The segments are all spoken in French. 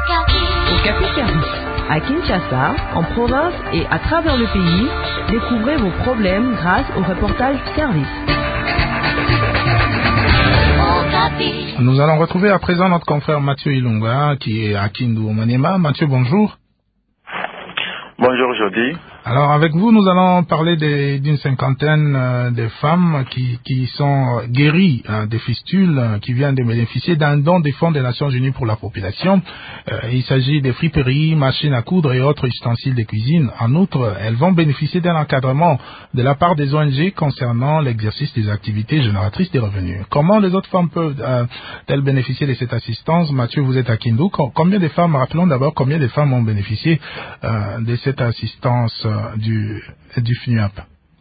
Au Café Carus, à Kinshasa, en province et à travers le pays, découvrez vos problèmes grâce au reportage service. Nous allons retrouver à présent notre confrère Mathieu Ilunga qui est à Kindu au Maniema. Mathieu, bonjour. Bonjour Jody. Alors avec vous, nous allons parler d'une cinquantaine de femmes qui sont guéries des fistules, qui viennent de bénéficier d'un don des fonds des Nations Unies pour la population. Il s'agit des friperies, machines à coudre et autres ustensiles de cuisine. En outre, elles vont bénéficier d'un encadrement de la part des ONG concernant l'exercice des activités génératrices de revenus. Comment les autres femmes peuvent-elles bénéficier de cette assistance? Mathieu, vous êtes à Kindu. Combien de femmes, rappelons d'abord, combien de femmes ont bénéficié de cette assistance du FNUAP?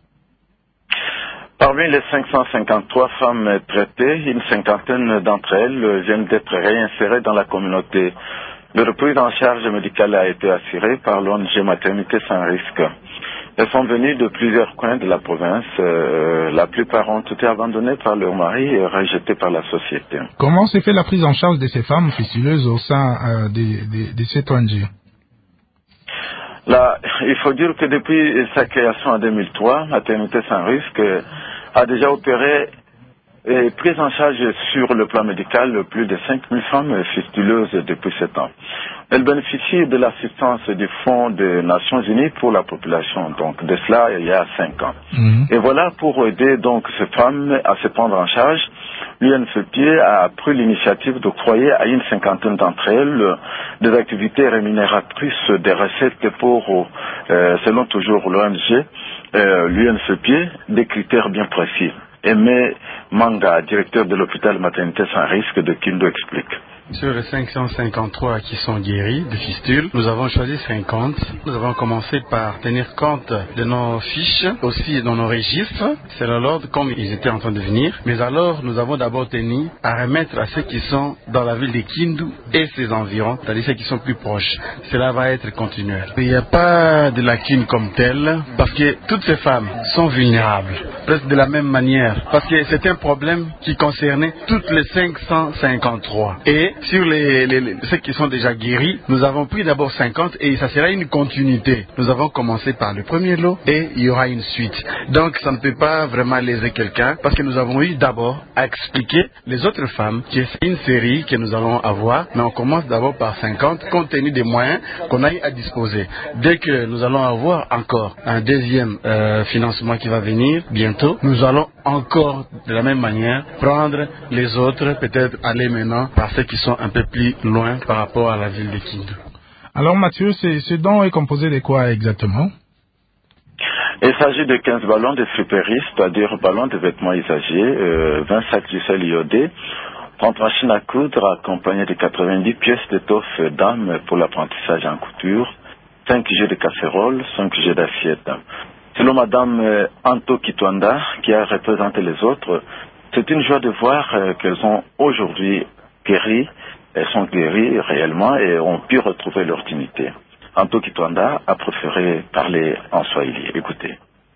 Parmi les 553 femmes traitées, une cinquantaine d'entre elles viennent d'être réinsérées dans la communauté. Le reprise en charge médicale a été assuré par l'ONG Maternité sans risque. Elles sont venues de plusieurs coins de la province. La plupart ont été abandonnées par leur mari et rejetées par la société. Comment s'est fait la prise en charge de ces femmes fistuleuses au sein de cette ONG? Là, il faut dire que depuis sa création en 2003, Maternité sans risque a déjà opéré et pris en charge sur le plan médical plus de 5000 femmes fistuleuses depuis 7 ans. Elles bénéficient de l'assistance du Fonds des Nations Unies pour la population, donc de cela il y a 5 ans. Et voilà, pour aider donc ces femmes à se prendre en charge, l'UNFP a pris l'initiative d'octroyer à une cinquantaine d'entre elles des activités rémunératrices des recettes pour, selon toujours l'ONG, l'UNFP, des critères bien précis. Aimé Manga, directeur de l'hôpital Maternité sans risque de Kindu, explique. Sur les 553 qui sont guéris de fistules, nous avons choisi 50. Nous avons commencé par tenir compte de nos fiches, aussi dans nos registres. C'est l'ordre comme ils étaient en train de venir. Mais alors, nous avons d'abord tenu à remettre à ceux qui sont dans la ville de Kindu et ses environs, c'est-à-dire ceux qui sont plus proches. Cela va être continuel. Il n'y a pas de lacune comme telle, parce que toutes ces femmes sont vulnérables, presque de la même manière, parce que c'est un problème qui concernait toutes les 553. Et sur ceux qui sont déjà guéris, nous avons pris d'abord 50 et ça sera une continuité. Nous avons commencé par le premier lot et il y aura une suite. Donc ça ne peut pas vraiment léser quelqu'un parce que nous avons eu d'abord à expliquer les autres femmes que c'est une série que nous allons avoir, mais on commence d'abord par 50 compte tenu des moyens qu'on a eu à disposer. Dès que nous allons avoir encore un deuxième financement qui va venir bientôt, nous allons encore de la même manière prendre les autres, peut-être aller maintenant par ceux qui sont un peu plus loin par rapport à la ville de Kindu. Alors Mathieu, ce don est composé de quoi exactement? Il s'agit de 15 ballons de friperie, c'est-à-dire ballons de vêtements usagés, 20 sacs de sel iodé, 30 machines à coudre accompagnées de 90 pièces d'étoffe d'âme pour l'apprentissage en couture, 5 jets de casseroles, 5 jets d'assiettes. Selon Madame Anto Kitwanda, qui a représenté les autres, c'est une joie de voir qu'elles ont aujourd'hui guéri, elles sont guéries réellement et ont pu retrouver leur dignité. Anto Kitwanda a préféré parler en Swahili. Écoutez.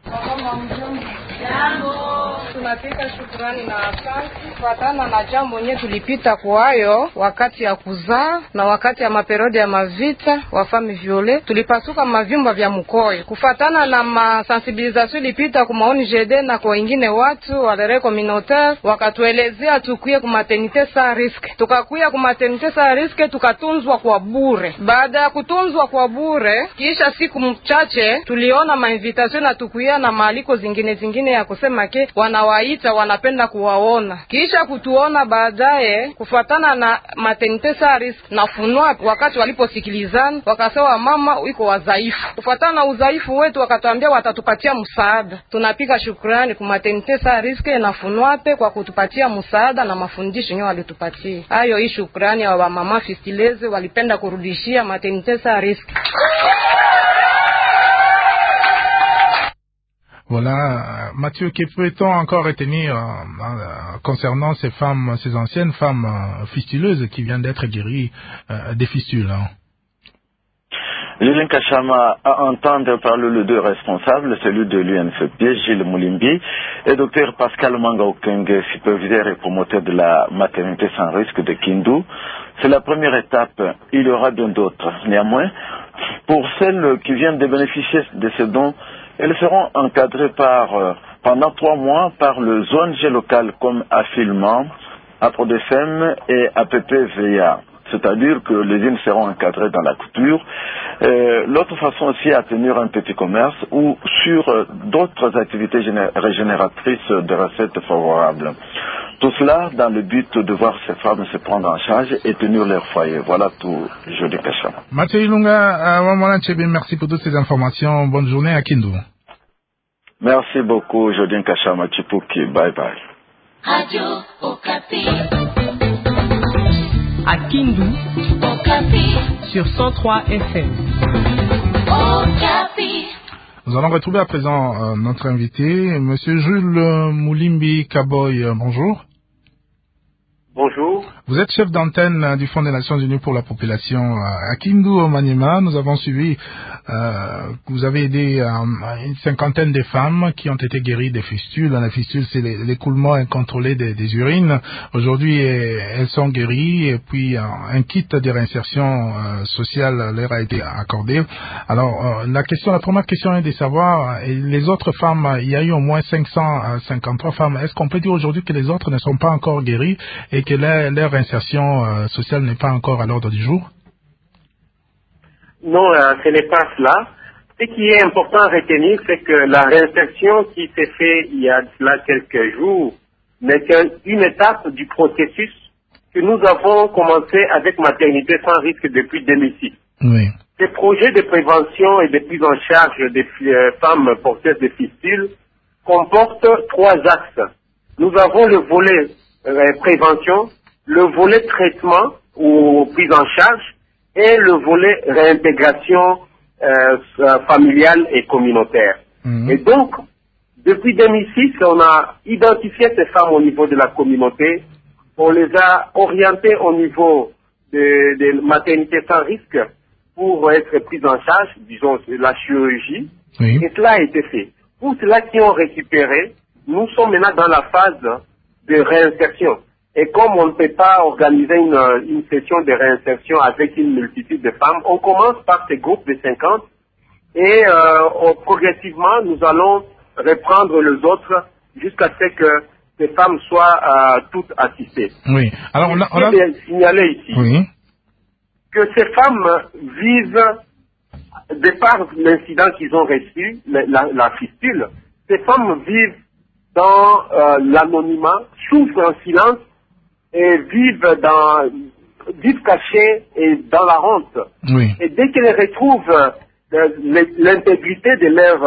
Tunapika shukrani na asante kufuatana na jambo nye tulipita kwayo wakati ya kuzaa na wakati ya maperodi ya mavita wa fami viole tulipasuka mavimba vya mkoyo kufuatana na masensibilisation ilipita kumaoni jede na kwa wengine watu walere communautaire wakatuelezea tukuye ku maternité sans risque. Tukakuya ku maternité sans risque tukatunzwa kwa bure. Baada ya kutunzwa kwa bure kisha siku mchache tuliona mainvitation na tukuya na maaliko zingine ya kusema ke wanawaita wanapenda kuwaona. Kisha kutuona baadaye kufuatana na maternité sans risque na funua wakati waliposikilizana wakasema mama uko wadhaifu. Kufuatana na udhaifu wetu wakatuambia watatupatia msaada. Tunapika shukrani kwa maternité sans risque na funuape kwa kutupatia msaada na mafundisho yenyewe walitupatia. Hayo hii shukrani ya mama fistileze walipenda kurudishia maternité sans risque. Voilà, Mathieu, que peut-on encore retenir concernant ces femmes, ces anciennes femmes fistuleuses qui viennent d'être guéries des fistules? Julien Kachama, à entendre par le deux responsables, celui de l'UNFP, Gilles Moulimbi, et Dr Pascal Manga-Okenge, superviseur et promoteur de la maternité sans risque de Kindu. C'est la première étape, il y aura d'autres. Néanmoins, pour celles qui viennent de bénéficier de ces dons, elles seront encadrées pendant 3 mois par les ONG locales comme AFILMAN, APRODEFEM et APPVA. C'est-à-dire que les îles seront encadrées dans la couture. L'autre façon aussi à tenir un petit commerce ou sur d'autres activités régénératrices de recettes favorables. Tout cela dans le but de voir ces femmes se prendre en charge et tenir leur foyer. Voilà tout, Jody Kachama. Mathieu Ilunga, merci pour toutes ces informations. Bonne journée à Kindu. Merci beaucoup, Jody Kachama Chipuki. Bye bye. Radio Okapi. À Kindu, Okapi. sur 103 FM. Okapi. Nous allons retrouver à présent notre invité, Monsieur Jules Moulimbi Kaboy. Bonjour. Bonjour. Vous êtes chef d'antenne du Fonds des Nations Unies pour la population à Kindu, au Maniema. Nous avons suivi que vous avez aidé une 50aine de femmes qui ont été guéries des fistules. La fistule, c'est l'écoulement incontrôlé des urines. Aujourd'hui, elles sont guéries et puis un kit de réinsertion sociale leur a été accordé. Alors, la première question est de savoir, les autres femmes, il y a eu au moins 553 femmes. Est-ce qu'on peut dire aujourd'hui que les autres ne sont pas encore guéries et que leur insertion sociale n'est pas encore à l'ordre du jour? Non, ce n'est pas cela. Ce qui est important à retenir, c'est que la réinsertion qui s'est faite il y a cela quelques jours n'est qu'une étape du processus que nous avons commencé avec Maternité sans risque depuis 2006. Oui. Ces projets de prévention et de prise en charge des femmes porteuses de fistules comportent 3 axes. Nous avons le volet prévention, le volet traitement ou prise en charge et le volet réintégration familiale et communautaire. Mmh. Et donc, depuis 2006, on a identifié ces femmes au niveau de la communauté, on les a orientées au niveau de maternité sans risque pour être prises en charge, disons la chirurgie, Oui. et cela a été fait. Pour ceux-là qui ont récupéré, nous sommes maintenant dans la phase de réinsertion. Et comme on ne peut pas organiser une session de réinsertion avec une multitude de femmes, on commence par ces groupes de 50 et progressivement nous allons reprendre les autres jusqu'à ce que ces femmes soient toutes assistées. Oui. Alors on a signaler ici oui. que ces femmes vivent, de par l'incident qu'ils ont reçu, la fistule, ces femmes vivent dans l'anonymat, souffrent en silence et vivent cachées et dans la honte. Oui. Et dès qu'elles retrouvent l'intégrité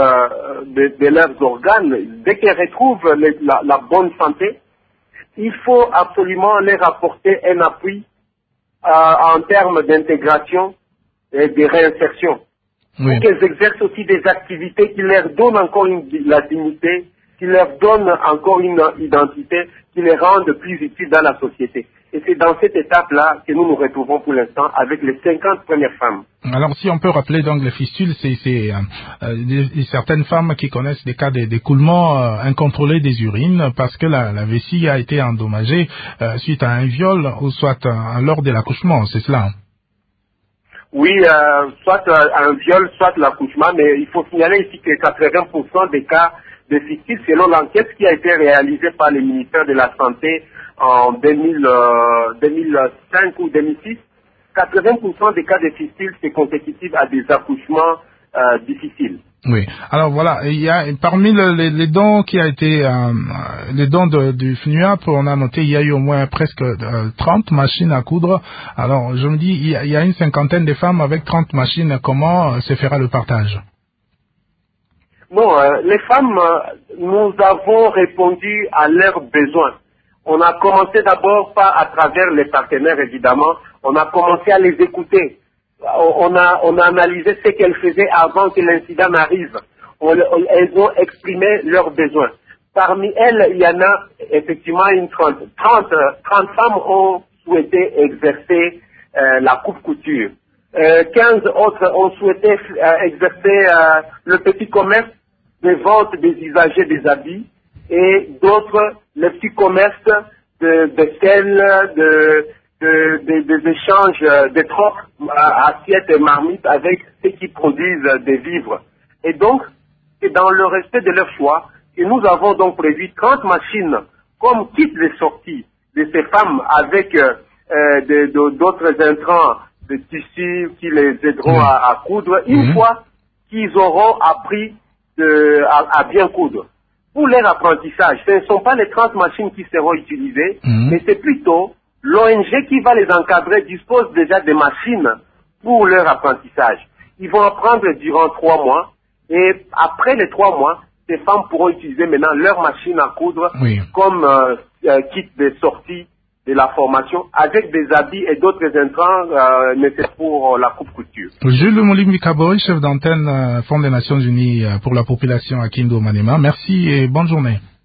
de leurs organes, dès qu'elles retrouvent la bonne santé, il faut absolument leur apporter un appui en termes d'intégration et de réinsertion. Oui. Pour qu'elles exercent aussi des activités qui leur donnent encore la dignité, qui leur donnent encore une identité, qui les rendent plus utiles dans la société. Et c'est dans cette étape-là que nous nous retrouvons pour l'instant avec les 50 premières femmes. Alors, si on peut rappeler donc les fistules, c'est certaines femmes qui connaissent des cas d'écoulement incontrôlé des urines parce que la vessie a été endommagée suite à un viol ou soit lors de l'accouchement, c'est cela? Oui, soit un viol, soit l'accouchement, mais il faut signaler ici que 80% des cas de fistules, selon l'enquête qui a été réalisée par le ministère de la Santé en 2005 ou 2006, 80% des cas de fistules, c'est consécutif à des accouchements difficiles. Oui. Alors voilà, il y a parmi les dons qui a été les dons du FNUAP, on a noté il y a eu au moins presque 30 machines à coudre. Alors je me dis il y a une 50aine de femmes avec 30 machines. Comment se fera le partage? Non, les femmes, nous avons répondu à leurs besoins. On a commencé d'abord pas à travers les partenaires évidemment. On a commencé à les écouter. On a analysé ce qu'elles faisaient avant que l'incident n'arrive. Elles ont exprimé leurs besoins. Parmi elles, il y en a effectivement une 30 femmes ont souhaité exercer la coupe-couture. 15 autres ont souhaité exercer le petit commerce de vente des usagers des habits et d'autres le petit commerce de sel, des échanges de trocs, assiettes et marmites avec ceux qui produisent des vivres. Et donc, c'est dans le respect de leur choix que nous avons donc prévu 30 machines comme kit de sortie de ces femmes avec d'autres intrants de tissus qui les aideront à coudre une fois qu'ils auront appris à bien coudre. Pour leur apprentissage, ce ne sont pas les 30 machines qui seront utilisées, mais c'est plutôt l'ONG qui va les encadrer dispose déjà des machines pour leur apprentissage. Ils vont apprendre durant 3 mois et après les 3 mois, ces femmes pourront utiliser maintenant leur machine à coudre comme kit de sortie de la formation avec des habits et d'autres intrants nécessaires pour la coupe-couture. Jules Moulimbi Kaboy, chef d'antenne Fonds des Nations Unies pour la population à Kindu Maniema. Merci et bonne journée.